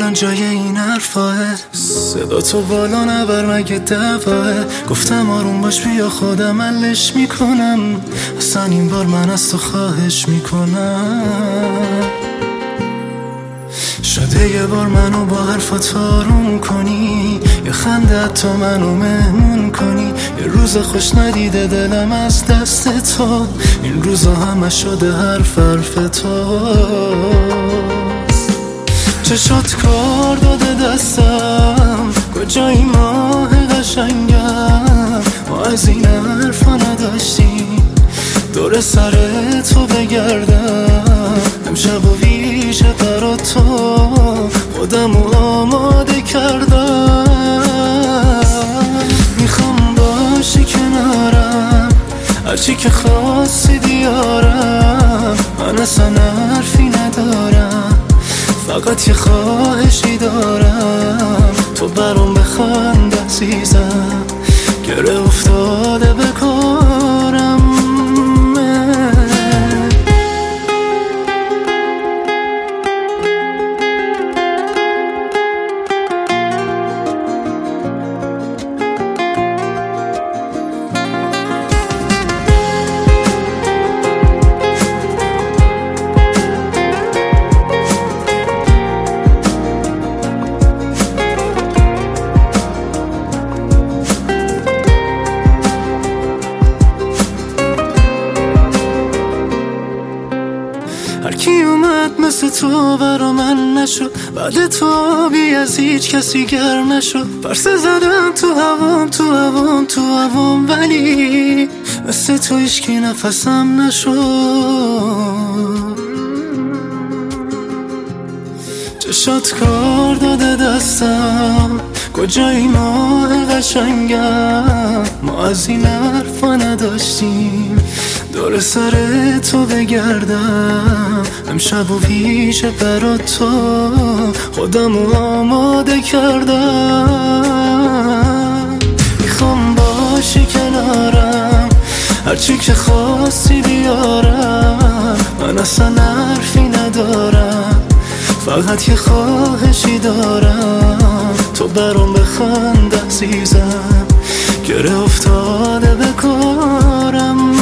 الان جای این حرفاه؟ صدا تو بالا نبر مگه دواه؟ گفتم آروم باش بیا خودم حلش میکنم، اصلا این بار من از تو خواهش میکنم. شده یه بار منو با حرفات آروم کنی، یه خنده تو منو مهمون کنی. یه روز خوش ندیده دلم از دست تو، این روزا همه شده حرف تو. چشات کار داده دستم، کجایی ماه قشنگم؟ ما از این حرفا نداشتیم، دور سر تو بگردم. امشب و ویژه برا تو خودمو آماده کردم. میخوام باشی کنارم، هرچی که خواستی بیارم. من اصلا حرفی ندارم، فقط یه خواهشی دارم. تو برام بخند عزیزم، گره افتاده به کارم. هر کی اومد مثل تو برا من نشد، بعد تو بی از هیچ کسی گر نشد. پرسه زدم تو هوام تو هوام تو هوام، ولی مثل تو هیچکی نفسم نشد. چشات کار داده دستم، کجایی ماه قشنگم؟ ما از این حرفا نداشتیم، دور سر تو بگردم. امشب و ویژه برا تو خودمو آماده کردم. میخوام باشی کنارم، هرچی که خواستی بیارم. من اصلا حرفی ندارم، فقط یه خواهشی دارم. تو برام بخند عزیزم، گره افتاده به کارم.